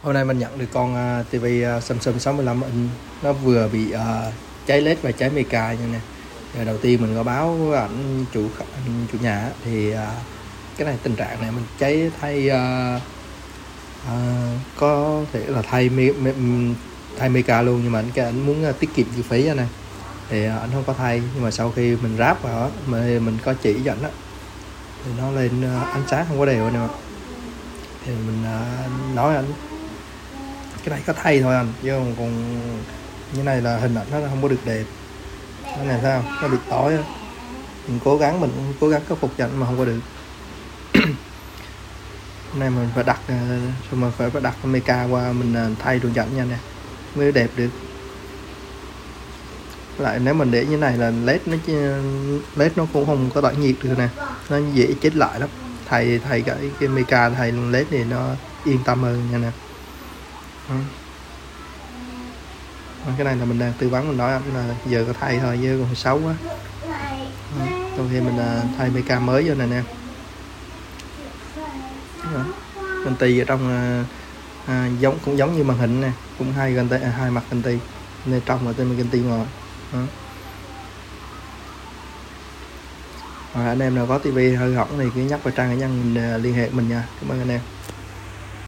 Hôm nay mình nhận được con TV Samsung 65 inch, nó vừa bị cháy led và cháy mica nha nè. Rồi đầu tiên mình có báo với anh chủ nhà á, thì cái này tình trạng này mình cháy thay có thể là thay mica luôn, nhưng mà anh muốn tiết kiệm chi phí cho này thì anh không có thay. Nhưng mà sau khi mình ráp vào á, mình có chỉ cho anh á, thì nó lên ánh sáng không có đều nè, thì mình nói anh cái này có thay thôi anh, chứ còn như này là hình ảnh nó không có được đẹp. Cái này sao nó bị tối á, mình cũng cố gắng khắc phục cho anh mà không có được. Hôm nay mình phải đặt xong rồi phải đặt meca qua mình thay đường dẫn nha nè mới đẹp được. Lại nếu mình để như này là led nó cũng không có tỏa nhiệt được nè, nó dễ chết lại lắm. Thay cái meca, thay led thì nó yên tâm hơn nha nè. Cái này là mình đang tư vấn, mình nói anh là giờ có thay thôi chứ còn xấu quá. Trong khi mình thay meca mới vô này nè. Conti ở trong cũng giống như màn hình nè, cũng hai mặt Conti, bên trong là tên Conti ngoài. Rồi anh em nào có tivi hư hỏng thì cứ nhắc vào trang cá nhân mình liên hệ mình nha. Cảm ơn anh em.